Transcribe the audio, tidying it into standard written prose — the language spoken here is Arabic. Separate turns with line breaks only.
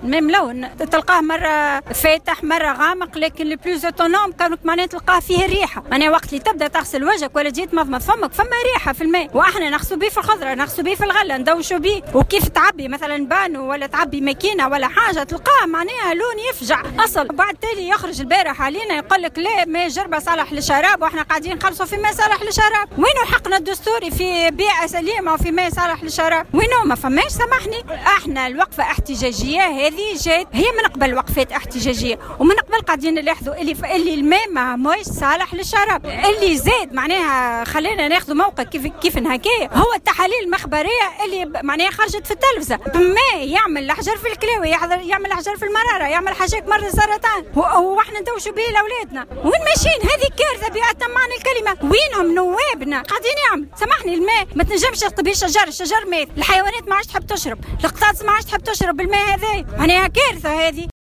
الماء ملون تلقاه مره فاتح مره غامق، لكن لو بلوز اوتونوم كانك معناها تلقاه فيه الريحه، معناها وقت اللي تبدا تغسل وجهك ولا جيت تمضمض فمك فما ريحه في الماء، واحنا نغسلوا بيه في الخضره، نغسلوا بيه في الغله، ندوشوا بيه. وكيف تعبي مثلا بانو ولا تعبي ماكينه ولا حاجه تلقاه معناها لون يفجع اصل. بعد تالي يخرج البارح علينا يقول لك لا ما جربه صالح للشراب، واحنا قاعدين نخلصوا في ماء صالح للشراب. وينو حقنا الدستوري في بيئه سليمه وفي ماء صالح للشراب؟ وينو؟ ما فماش. سامحني، احنا الوقفه احتجاجيه هذه جات هي من قبل وقفات احتجاجيه، ومن قبل قاعدين نلاحظوا اللي الماء ما موش صالح للشراب. اللي زاد معناها خلينا ناخذ موقع كيف هكايا هو التحاليل المخبريه اللي معناها خرجت في التلفزه. ماء يعمل الحجر في الكلاوي، يعمل الحجر في المراره، يعمل حاجات مرض السرطان، واحنا ندوشوا به لاولادنا. وين ماشيين؟ هذه كارثه بأتم معنى الكلمه. وينهم نوابنا قاعدين يعمل؟ سامحني، الماء ما تنجمش تطبي الشجر مات، الحيوانات ما عادش تحب تشرب، القطاط ما عادش تحب تشرب الماء هذا، معناها كارثه هذه.